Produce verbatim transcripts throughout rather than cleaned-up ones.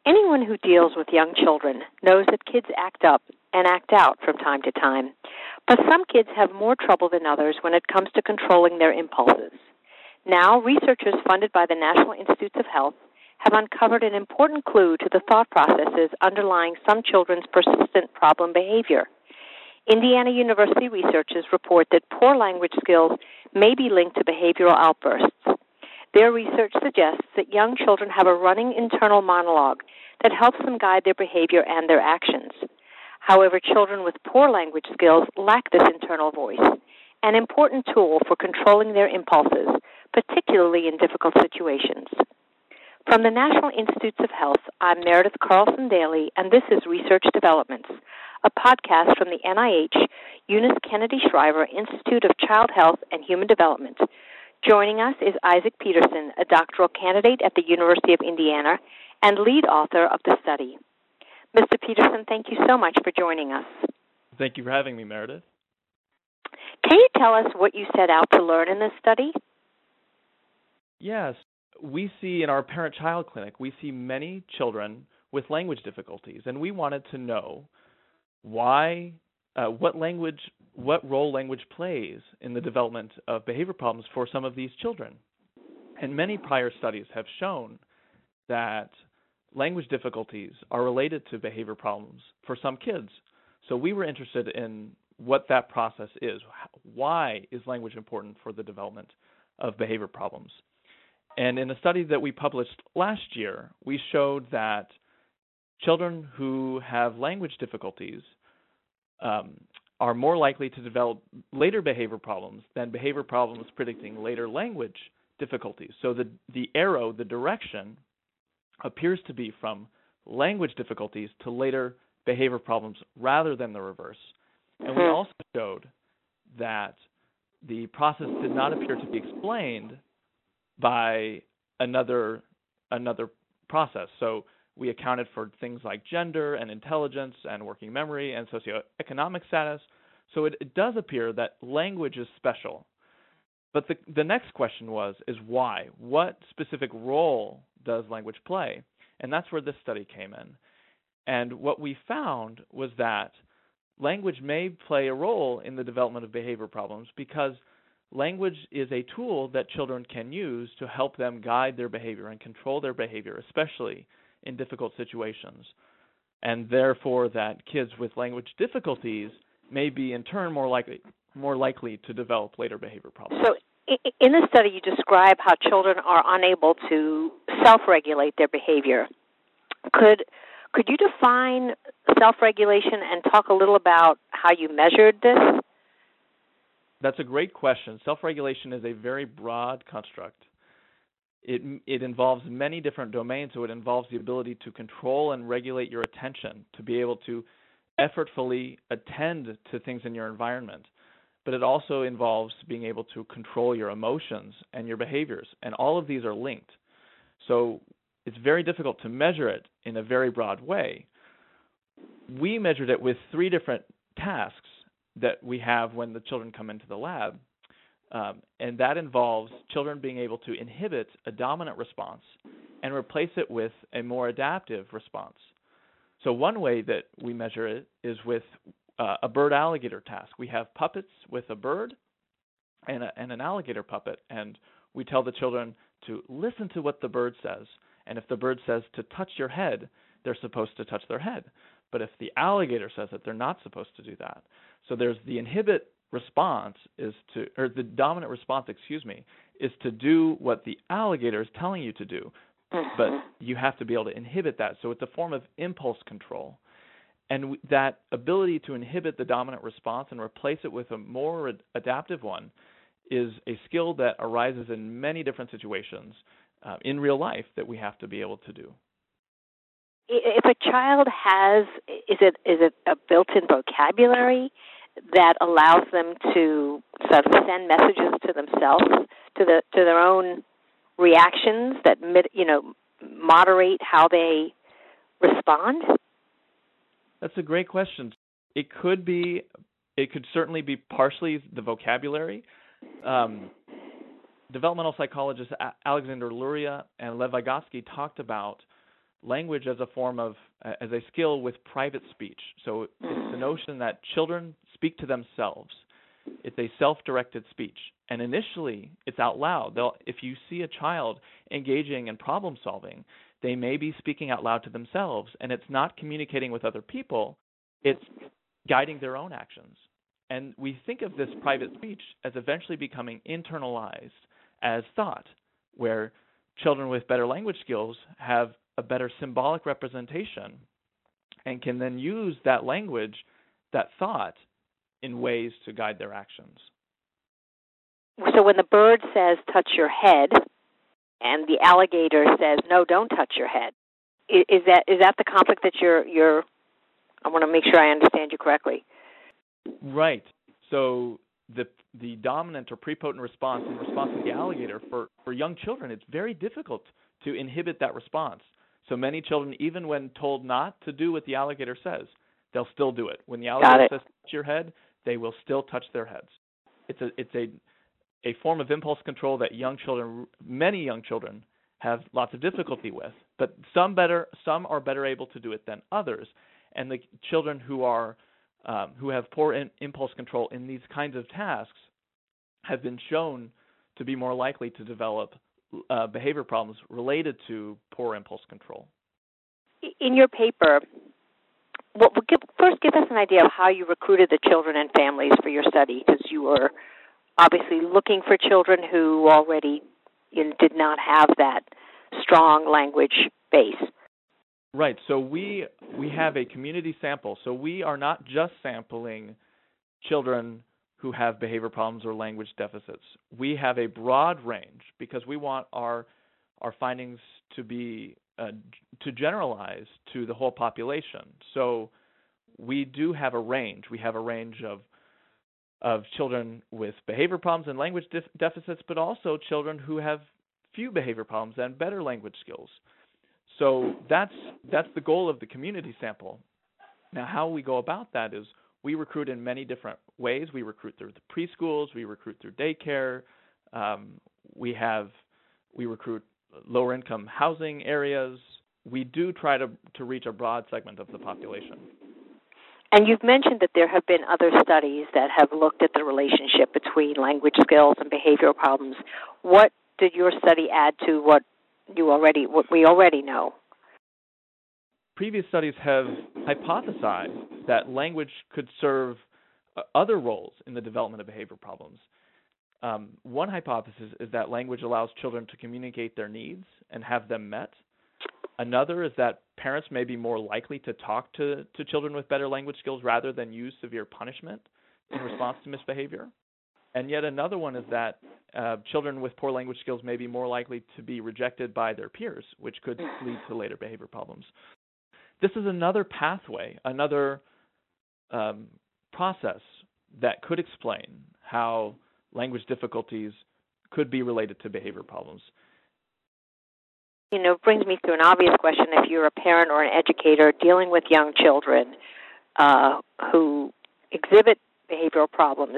Anyone who deals with young children knows that kids act up and act out from time to time, but some kids have more trouble than others when it comes to controlling their impulses. Now, researchers funded by the National Institutes of Health have uncovered an important clue to the thought processes underlying some children's persistent problem behavior. Indiana University researchers report that poor language skills may be linked to behavioral outbursts. Their research suggests that young children have a running internal monologue that helps them guide their behavior and their actions. However, children with poor language skills lack this internal voice, an important tool for controlling their impulses, particularly in difficult situations. From the National Institutes of Health, I'm Meredith Carlson Daly, and this is Research Developments, a podcast from the N I H Eunice Kennedy Shriver Institute of Child Health and Human Development. Joining us is Isaac Peterson, a doctoral candidate at the University of Indiana and lead author of the study. Mister Peterson, thank you so much for joining us. Thank you for having me, Meredith. Can you tell us what you set out to learn in this study? Yes. We see in our parent-child clinic, we see many children with language difficulties, and we wanted to know why, uh, what language, what role language plays in the development of behavior problems for some of these children. And many prior studies have shown that language difficulties are related to behavior problems for some kids. So we were interested in what that process is. Why is language important for the development of behavior problems? And in a study that we published last year, we showed that children who have language difficulties um, are more likely to develop later behavior problems than behavior problems predicting later language difficulties. So the, the arrow, the direction, appears to be from language difficulties to later behavior problems rather than the reverse. And we also showed that the process did not appear to be explained by another another process. So we accounted for things like gender and intelligence and working memory and socioeconomic status. So it, it does appear that language is special. But the, the next question was, is why? What specific role does language play? And that's where this study came in. And what we found was that language may play a role in the development of behavior problems because language is a tool that children can use to help them guide their behavior and control their behavior, especially in difficult situations. And therefore that kids with language difficulties may be in turn more likely more likely to develop later behavior problems. So in the study you describe how children are unable to self-regulate their behavior. Could could you define self-regulation and talk a little about how you measured this? That's a great question. Self-regulation is a very broad construct. It, it involves many different domains, so it involves the ability to control and regulate your attention, to be able to effortfully attend to things in your environment. But it also involves being able to control your emotions and your behaviors, and all of these are linked. So it's very difficult to measure it in a very broad way. We measured it with three different tasks that we have when the children come into the lab. Um, and that involves children being able to inhibit a dominant response and replace it with a more adaptive response. So one way that we measure it is with uh, a bird-alligator task. We have puppets with a bird and, a, and an alligator puppet, and we tell the children to listen to what the bird says. And if the bird says to touch your head, they're supposed to touch their head. But if the alligator says it, they're not supposed to do that. So there's the inhibit response is to, or the dominant response, excuse me, is to do what the alligator is telling you to do. But you have to be able to inhibit that. So it's a form of impulse control. And w- that ability to inhibit the dominant response and replace it with a more ad- adaptive one is a skill that arises in many different situations uh, in real life that we have to be able to do. If a child has, is it is it a built-in vocabulary that allows them to sort of send messages to themselves, to the to their own reactions that you know moderate how they respond? That's a great question. It could be, it could certainly be partially the vocabulary. Um, developmental psychologists Alexander Luria and Lev Vygotsky talked about language as a form of, uh, as a skill with private speech. So it's the notion that children speak to themselves. It's a self-directed speech. And initially, it's out loud. They'll, if you see a child engaging in problem solving, they may be speaking out loud to themselves, and it's not communicating with other people. It's guiding their own actions. And we think of this private speech as eventually becoming internalized as thought, where children with better language skills have a better symbolic representation and can then use that language, that thought, in ways to guide their actions. So when the bird says, touch your head, and the alligator says, no, don't touch your head, is that is that the conflict that you're, you're I want to make sure I understand you correctly. Right. So the the dominant or prepotent response in response to the alligator, for, for young children, it's very difficult to inhibit that response. So many children, even when told not to do what the alligator says, they'll still do it. When the alligator says touch your head, they will still touch their heads. It's a it's a a form of impulse control that young children, many young children, have lots of difficulty with. But some better, some are better able to do it than others. And the children who are um, who have poor in, impulse control in these kinds of tasks have been shown to be more likely to develop uh, behavior problems related to poor impulse control. In your paper, what, give, first give us an idea of how you recruited the children and families for your study, because you were obviously looking for children who already you know, did not have that strong language base. Right. So we we have a community sample. So we are not just sampling children who have behavior problems or language deficits. We have a broad range because we want our our findings to be uh, to generalize to the whole population. So we do have a range. We have a range of of children with behavior problems and language def- deficits, but also children who have few behavior problems and better language skills. So that's that's the goal of the community sample. Now, how we go about that is we recruit in many different ways. We recruit through the preschools. We recruit through daycare. Um, we have we recruit lower income housing areas. We do try to to reach a broad segment of the population. And you've mentioned that there have been other studies that have looked at the relationship between language skills and behavioral problems. What did your study add to what you already what we already know? Previous studies have hypothesized that language could serve uh, other roles in the development of behavior problems. Um, one hypothesis is that language allows children to communicate their needs and have them met. Another is that parents may be more likely to talk to, to children with better language skills rather than use severe punishment in response to misbehavior. And yet another one is that uh, children with poor language skills may be more likely to be rejected by their peers, which could lead to later behavior problems. This is another pathway, another um, process that could explain how language difficulties could be related to behavior problems. You know, it brings me to an obvious question. If you're a parent or an educator dealing with young children uh, who exhibit behavioral problems,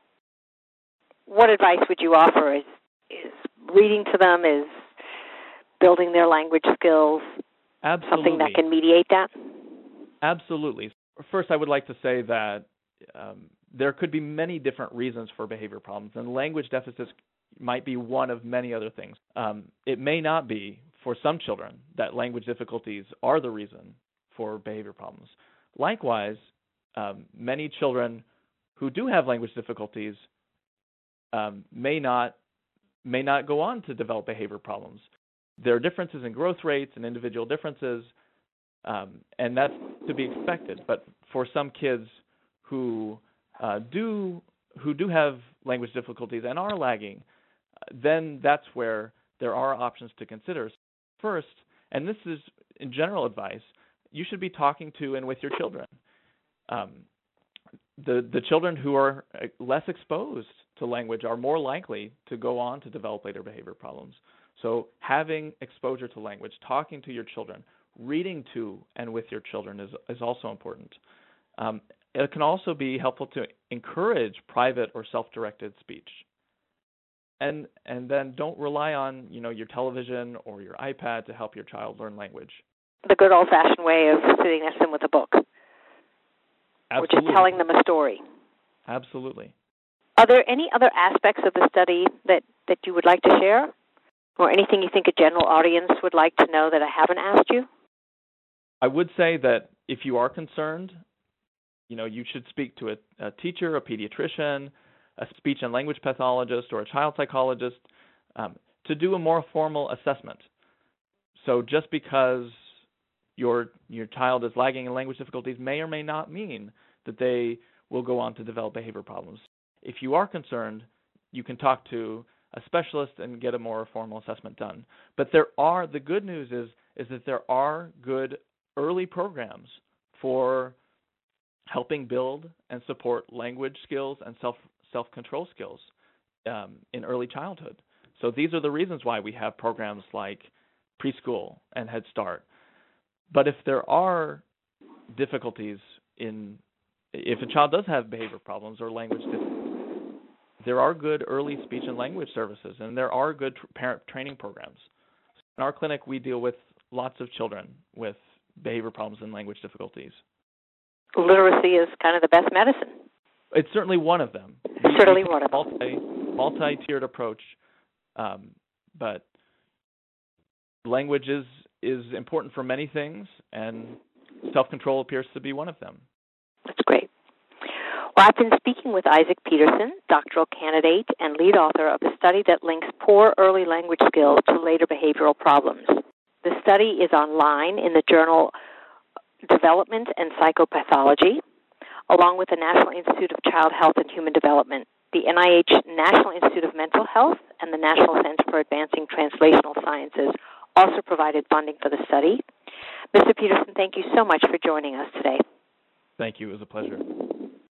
what advice would you offer? Is, is reading to them, is building their language skills, Absolutely. Something that can mediate that? Absolutely. First, I would like to say that um, there could be many different reasons for behavior problems, and language deficits might be one of many other things. Um, it may not be, for some children, that language difficulties are the reason for behavior problems. Likewise, um, many children who do have language difficulties um, may not may not go on to develop behavior problems. There are differences in growth rates and individual differences, um, and that's to be expected. But for some kids who uh, do who do have language difficulties and are lagging, then that's where there are options to consider. First, and this is in general advice, you should be talking to and with your children. Um, the the children who are less exposed to language are more likely to go on to develop later behavior problems. So having exposure to language, talking to your children, reading to and with your children is is also important. Um, it can also be helpful to encourage private or self-directed speech. And and then don't rely on, you know, your television or your iPad to help your child learn language. the good old-fashioned way of sitting next to them with a book. Absolutely. Or just telling them a story. Absolutely. Are there any other aspects of the study that, that you would like to share? Or anything you think a general audience would like to know that I haven't asked you? I would say that if you are concerned, you know, you should speak to a, a teacher, a pediatrician, a speech and language pathologist, or a child psychologist um, to do a more formal assessment. So just because your your child is lagging in language difficulties may or may not mean that they will go on to develop behavior problems. If you are concerned, you can talk to a specialist and get a more formal assessment done. But there are, the good news is, is that there are good early programs for helping build and support language skills and self, self-control skills um, in early childhood. So these are the reasons why we have programs like preschool and Head Start. But if there are difficulties in, if a child does have behavior problems or language difficulties, there are good early speech and language services, and there are good tr- parent training programs. In our clinic, we deal with lots of children with behavior problems and language difficulties. Literacy is kind of the best medicine. It's certainly one of them. Certainly one of them. Multi, multi-tiered approach, um, but language is, is important for many things, and self-control appears to be one of them. That's great. Well, I've been speaking with Isaac Peterson, doctoral candidate and lead author of a study that links poor early language skills to later behavioral problems. The study is online in the journal Development and Psychopathology, along with the National Institute of Child Health and Human Development, the N I H National Institute of Mental Health, and the National Center for Advancing Translational Sciences also provided funding for the study. Mister Peterson, thank you so much for joining us today. Thank you. It was a pleasure.